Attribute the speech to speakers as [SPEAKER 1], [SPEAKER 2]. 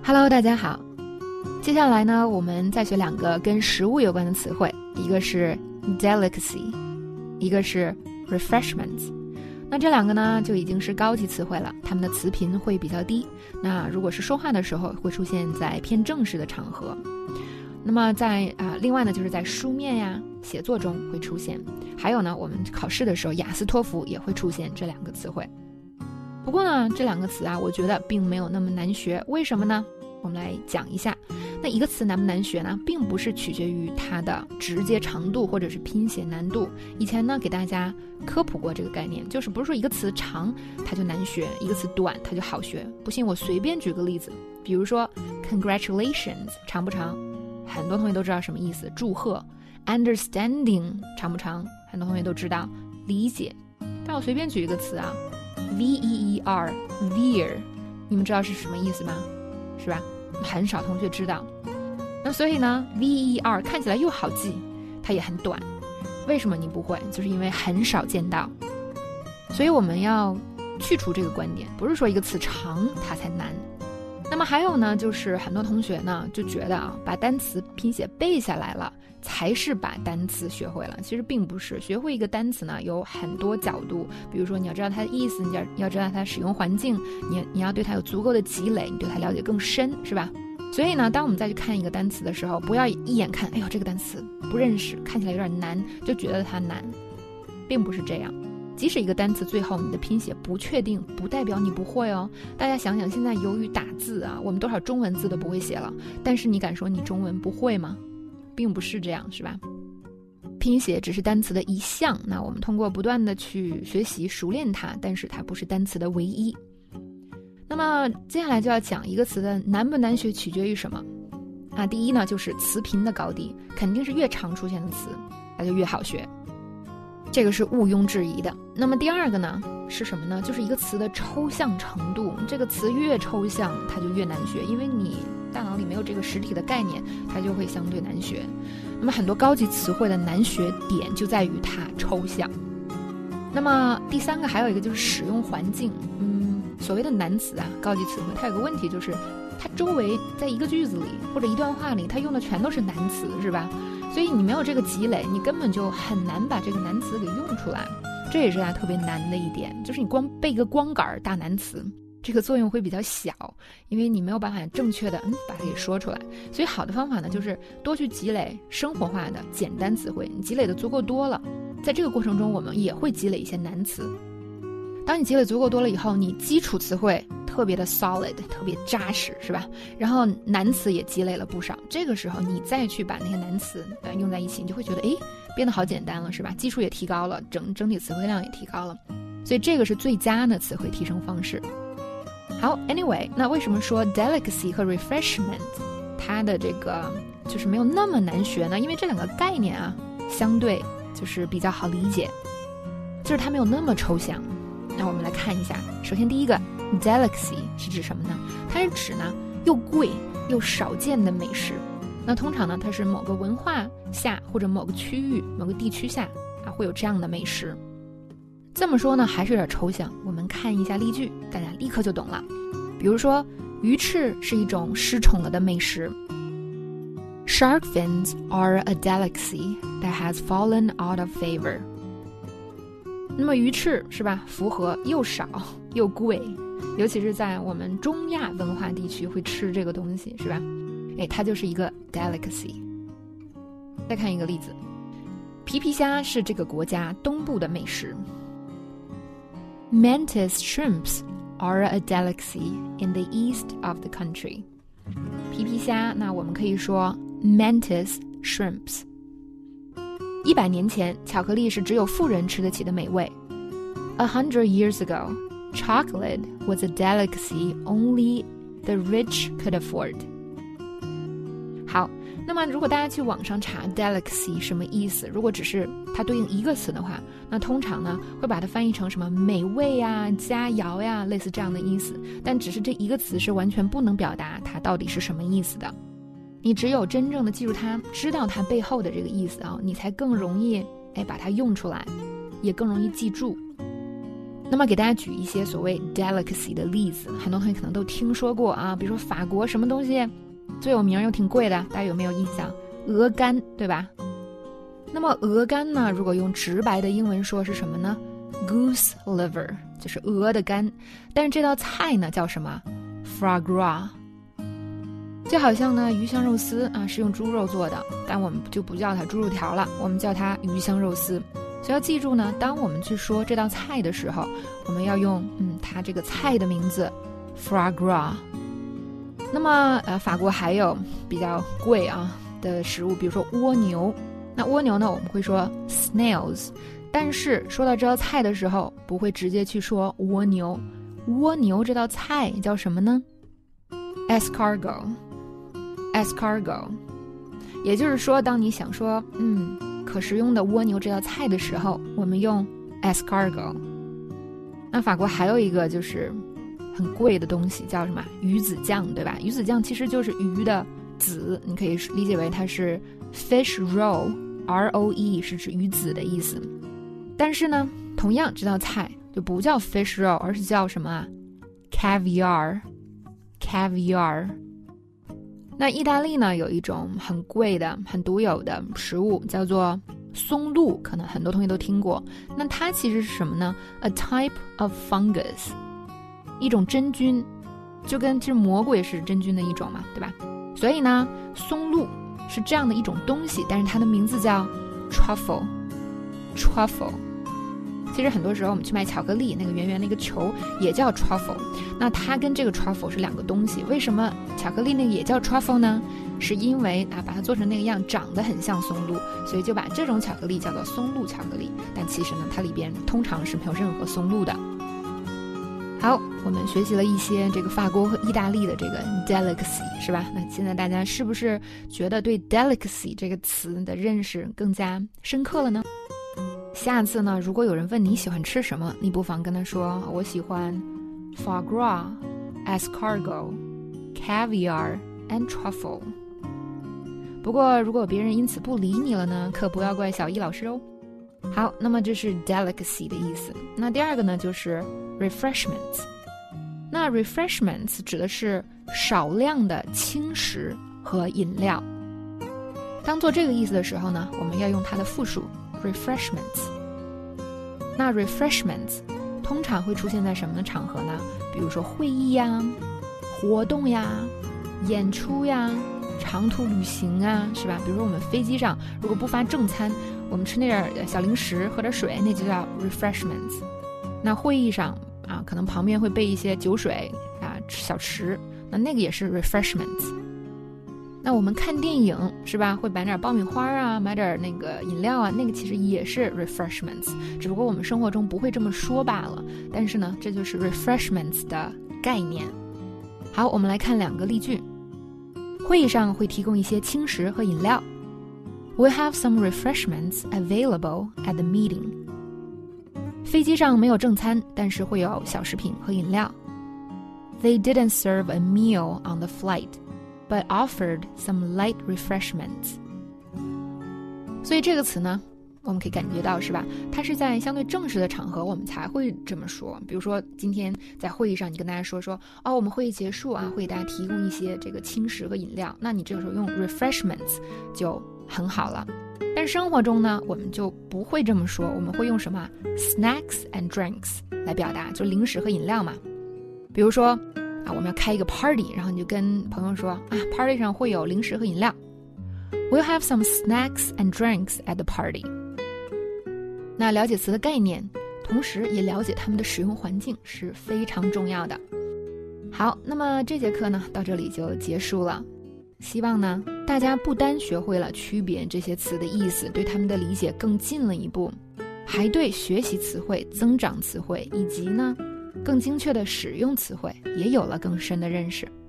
[SPEAKER 1] Hello， 大家好。接下来呢，我们再学两个跟食物有关的词汇，一个是 delicacy， 一个是 refreshments。那这两个呢，就已经是高级词汇了，它们的词频会比较低。那如果是说话的时候，会出现在偏正式的场合。那么在另外呢，就是在书面呀、写作中会出现。还有呢，我们考试的时候，雅思托福也会出现这两个词汇。不过呢，这两个词我觉得并没有那么难学。为什么呢？我们来讲一下。那一个词难不难学呢，并不是取决于它的直接长度或者是拼写难度。以前呢，给大家科普过这个概念，就是不是说一个词长它就难学，一个词短它就好学。不信我随便举个例子，比如说 congratulations 长不长？很多同学都知道什么意思，祝贺。understanding 长不长？很多同学都知道，理解。但我随便举一个词veer veer， 你们知道是什么意思吗？是吧？很少同学知道。那所以呢 veer 看起来又好记，它也很短。为什么你不会？就是因为很少见到。所以我们要去除这个观点，不是说一个词长它才难。那么还有呢，就是很多同学呢就觉得把单词拼写背下来了才是把单词学会了。其实并不是，学会一个单词呢有很多角度。比如说你要知道它的意思，你要知道它的使用环境，你要对它有足够的积累，你对它了解更深，是吧？所以呢，当我们再去看一个单词的时候，不要一眼看，哎呦这个单词不认识，看起来有点难，就觉得它难，并不是这样。即使一个单词最后你的拼写不确定，不代表你不会哦。大家想想，现在由于打字我们多少中文字都不会写了，但是你敢说你中文不会吗？并不是这样，是吧？拼写只是单词的一项，那我们通过不断的去学习熟练它，但是它不是单词的唯一。那么接下来就要讲一个词的难不难学取决于什么第一呢，就是词频的高低，肯定是越常出现的词它就越好学，这个是毋庸置疑的。那么第二个呢是什么呢？就是一个词的抽象程度，这个词越抽象它就越难学，因为你大脑里没有这个实体的概念，它就会相对难学。那么很多高级词汇的难学点就在于它抽象。那么第三个还有一个就是使用环境。所谓的难词高级词汇它有个问题，就是它周围在一个句子里或者一段话里，它用的全都是难词，是吧？所以你没有这个积累，你根本就很难把这个难词给用出来。这也是特别难的一点，就是你光背个光杆大难词，这个作用会比较小，因为你没有办法正确的把它给说出来。所以好的方法呢，就是多去积累生活化的简单词汇，你积累的足够多了，在这个过程中我们也会积累一些难词。当你积累足够多了以后，你基础词汇特别的 solid， 特别扎实，是吧？然后难词也积累了不少，这个时候你再去把那些难词用在一起，你就会觉得变得好简单了，是吧？基础也提高了，整体词汇量也提高了，所以这个是最佳的词汇提升方式。好 anyway， 那为什么说 delicacy 和 refreshment 它的这个就是没有那么难学呢？因为这两个概念相对就是比较好理解，就是它没有那么抽象。那我们来看一下，首先第一个 delicacy 是指什么呢？它是指呢又贵又少见的美食。那通常呢它是某个文化下或者某个区域某个地区下会有这样的美食。这么说呢还是有点抽象，我们看一下例句，大家立刻就懂了。比如说鱼翅是一种失宠了的美食。 Shark fins are a delicacy that has fallen out of favor。那么鱼翅是吧，符合又少又贵，尤其是在我们中亚文化地区会吃这个东西，是吧？它就是一个 delicacy。 再看一个例子，皮皮虾是这个国家东部的美食。 Mantis shrimps are a delicacy in the east of the country。 皮皮虾，那我们可以说 mantis shrimps。100年前，巧克力是只有富人吃得起的美味。100 years ago, chocolate was a delicacy only the rich could afford。 好，那么如果大家去网上查 delicacy 什么意思，如果只是它对应一个词的话，那通常呢会把它翻译成什么美味佳肴类似这样的意思，但只是这一个词是完全不能表达它到底是什么意思的。你只有真正的记住它，知道它背后的这个意思你才更容易把它用出来，也更容易记住。 那么给大家举一些所谓 delicacy 的例子，很多同学可能都听说过啊，比如说法国什么东西最有名又挺贵的，大家有没有印象？鹅肝，对吧？那么鹅肝呢，如果用直白的英文说是什么呢？ Goose liver， 就是鹅的肝。但是这道菜呢叫什么？ Foie gras。 就好像呢鱼香肉丝啊是用猪肉做的，但我们就不叫它猪肉条了，我们叫它鱼香肉丝。所以要记住呢，当我们去说这道菜的时候，我们要用它这个菜的名字 Foie gras。 那么法国还有比较贵啊的食物，比如说蜗牛。那蜗牛呢我们会说 snails， 但是说到这道菜的时候不会直接去说蜗牛。蜗牛这道菜叫什么呢？ escargot。 也就是说，当你想说可食用的蜗牛这道菜的时候，我们用 escargot。 那法国还有一个就是很贵的东西叫什么？鱼子酱，对吧？鱼子酱其实就是鱼的子，你可以理解为它是 fish roe， R-O-E 是指鱼子的意思。但是呢，同样这道菜就不叫 fish roe， 而是叫什么啊？ caviar。 那意大利呢有一种很贵的很独有的食物叫做松露，可能很多同学都听过。那它其实是什么呢？ A type of fungus， 一种真菌，就跟其实蘑菇也是真菌的一种嘛，对吧？所以呢松露是这样的一种东西，但是它的名字叫 truffle。 其实很多时候我们去买巧克力，那个圆圆那个球也叫 truffle， 那它跟这个 truffle 是两个东西。为什么巧克力那个也叫 truffle 呢？是因为把它做成那个样，长得很像松露，所以就把这种巧克力叫做松露巧克力。但其实呢它里边通常是没有任何松露的。好，我们学习了一些这个法国和意大利的这个 delicacy， 是吧？那现在大家是不是觉得对 delicacy 这个词的认识更加深刻了呢？下次呢，如果有人问你喜欢吃什么，你不妨跟他说我喜欢 foie gras, escargot, caviar and truffle。 不过如果别人因此不理你了呢，可不要怪小易老师哦。好，那么这是 delicacy 的意思。那第二个呢就是 refreshments。 那 refreshments 指的是少量的轻食和饮料。当做这个意思的时候呢，我们要用它的复数 refreshments。 那 refreshments 通常会出现在什么场合呢？比如说会议呀、活动呀、演出呀、长途旅行啊，是吧？比如说我们飞机上如果不发正餐，我们吃那点小零食喝点水，那就叫 refreshments。 那会议上可能旁边会备一些酒水小吃，那个也是 refreshments。那我们看电影是吧，会买点爆米花啊，买点那个饮料啊，那个其实也是 refreshments， 只不过我们生活中不会这么说罢了。但是呢，这就是 refreshments 的概念。好，我们来看两个例句。会议上会提供一些轻食和饮料。 We'll have some refreshments available at the meeting。 飞机上没有正餐，但是会有小食品和饮料。 They didn't serve a meal on the flight，but offered some light refreshments。 所以这个词呢，我们可以感觉到是吧，它是在相对正式的场合我们才会这么说。比如说今天在会议上，你跟大家说我们会议结束会给大家提供一些这个轻食和饮料，那你这个时候用 refreshments 就很好了。但是生活中呢，我们就不会这么说，我们会用什么 snacks and drinks 来表达，就零食和饮料嘛。比如说我们要开一个 party， 然后你就跟朋友说party 上会有零食和饮料。 We'll have some snacks and drinks at the party。 那了解词的概念，同时也了解它们的使用环境是非常重要的。好，那么这节课呢到这里就结束了。希望呢大家不单学会了区别这些词的意思，对他们的理解更近了一步，还对学习词汇、增长词汇以及呢更精确的使用词汇也有了更深的认识。